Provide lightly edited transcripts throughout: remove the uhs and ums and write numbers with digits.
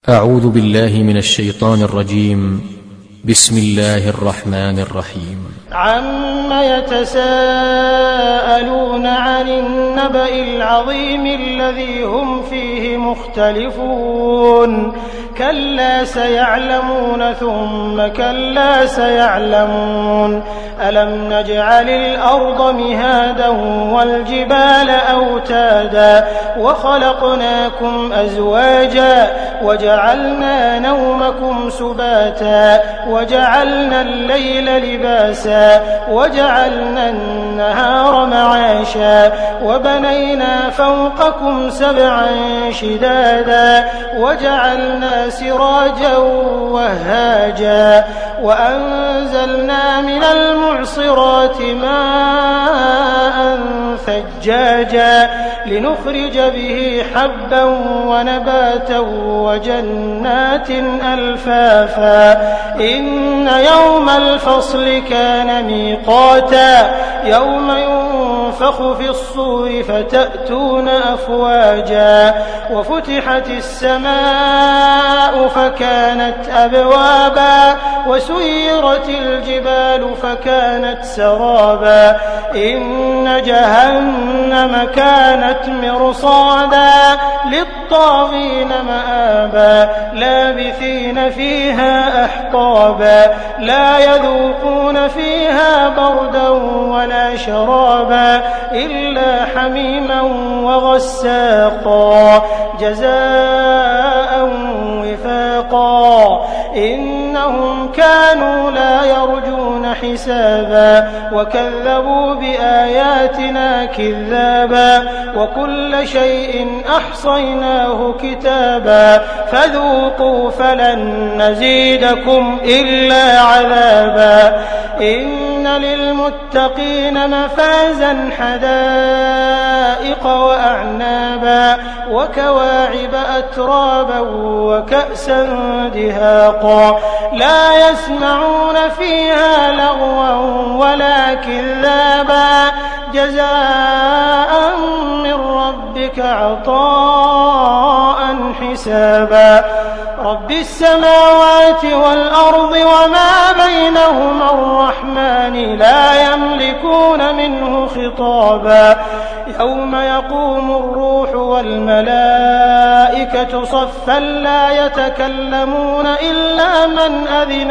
أعوذ بالله من الشيطان الرجيم. بسم الله الرحمن الرحيم. عم يتساءلون عن النبأ العظيم الذي هم فيه مختلفون كلا سيعلمون ثم كلا سيعلمون ألم نجعل الأرض مهادا والجبال أوتادا وخلقناكم أزواجا وجعلنا نومكم سباتا وجعلنا الليل لباسا وجعلنا النهار معاشا وبنينا فوقكم سبعا شدادا وجعلنا سراجا وهاجا وأنزلنا من المعصرات ماء ثجاجا لنخرج به حبا ونباتا وجنات ألفافا إن يوم الفصل كان ميقاتا يوم ينفخ في الصور فتأتون أفواجا وفتحت السماء فكانت أبوابا وسيرت الجبال فكانت سرابا إن جهنم كانت مرصادا للطاغين مآبا لابثين فيها أحقابا لا يذوقون فيها بردا ولا شرابا إلا حميما وغساقا جزاء وفاقا إنهم كانوا لا يرجون حسابا وكذبوا بآياتنا كذابا وكل شيء أحصيناه كتابا فذوقوا فلن نزيدكم إلا عذابا إن للمتقين مفازا حدائق وأعنابا وكواعب أترابا وكأسا دهاقا لا يسمعون فيها لغوا ولا كذابا جزاء من ربك عطاء حسابا رب السماوات والأرض وما بينهما الرحمن لا يملكون منه خطابا يوم يقوم الروح والملائكة صفا لا يتكلمون إلا من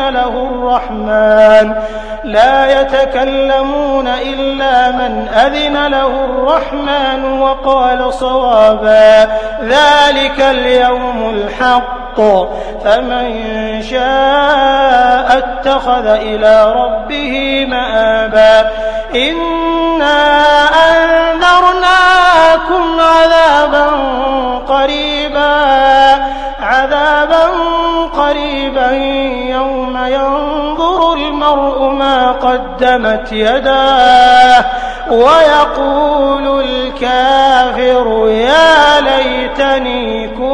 أذن له الرحمن وقال صوابا ذلك اليوم الحق فمن شاء اتخذ إلى ربه مآبا إنا أنذرناكم عذابا قريبا يوم ينظر المرء ما قدمت يداه ويقول الكافر يا ليتني كنت